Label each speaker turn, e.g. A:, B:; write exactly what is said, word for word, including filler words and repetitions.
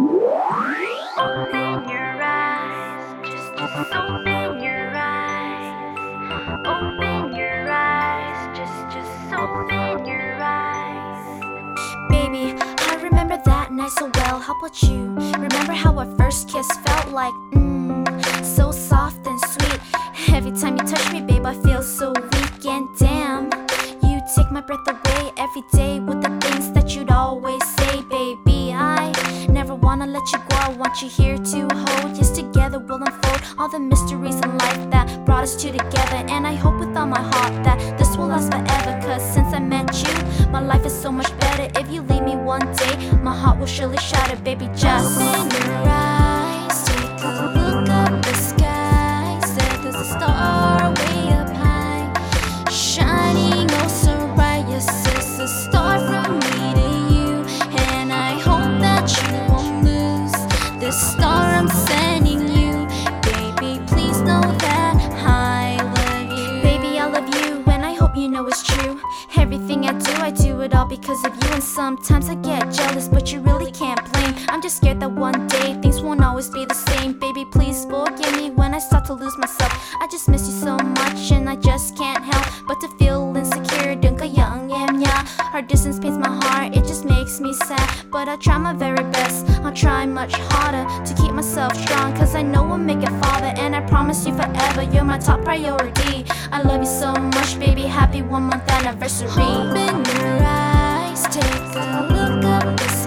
A: Open your eyes, just, just open your eyes. Open your eyes, just, just open your eyes.
B: Baby, I remember that night so well. How about you? Remember how our first kiss felt like? Mmm, so soft and sweet. Every time you touch me, babe, I feel so weak. And damn, you take my breath away every day with the things that you'd always say. Baby, I never wanna let you go. I want you here to hold. Yes, together we'll unfold all the mysteries in life that brought us two together. And I hope with all my heart that this will last forever. Cause since I met you, my life is so much better. If you leave me one day, my heart will surely shatter. Baby, just open your eyes, take a look up the sky. Said there's a star way up high, shining oh so bright. Yes, it's a star from me to you, and I hope that you won't lose this star I'm sending you. Baby, please know that I love you. Baby, I love you, and I hope you know it's true. Everything I do, I do it all because of you. And sometimes I get jealous, but you really can't blame. I'm just scared that one day things won't always be the same. Baby, please forgive me when I start to lose myself. I just miss you so much, and I just can't help but to feel insecure. Don't go young, yeah, yeah. Our distance pains my heart, it just makes me sad. But I try my very best, I'll try much harder to keep myself strong. Cause I know I'll make it farther, and I promise you forever, you're my top priority. I love you so much, baby, happy one month anniversary. Open your eyes, take a look up the